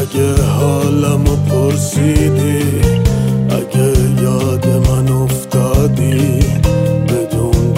اگه حالمو پرسیدی، اگه یاد من افتادی، بدون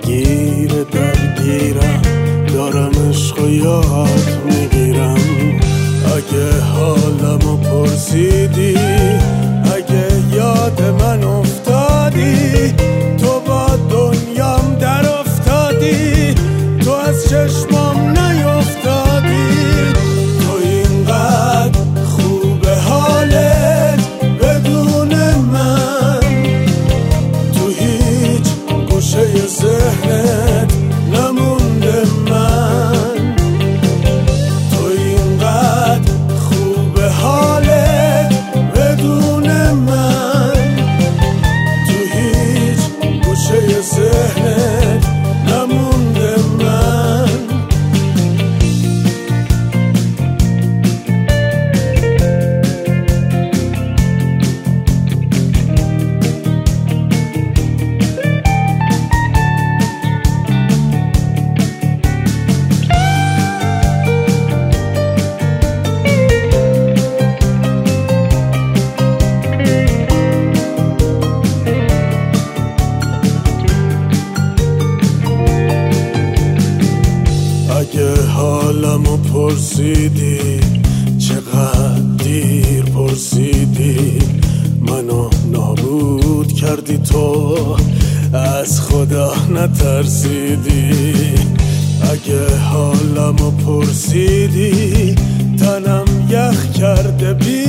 درگیرم دارم عشق و یاد میگیرم. اگه حالمو پرسیدی، اگه یاد من افتادی، تو با دنیام در افتادی، تو از چشمام نیفتادی. تو اینقدر خوبه حالت بدون من، تو هیچ گوشه ذهنت نمونده من. تو اینقدر خوبه حالت بدون من، تو هیچ گوشه ذهنت نمونده من. اگه حالمو پرسیدی، چقدر دیر پرسیدی، منو نابود کردی، تو از خدا نترسیدی. اگه حالمو پرسیدی، تنم یخ کرده بی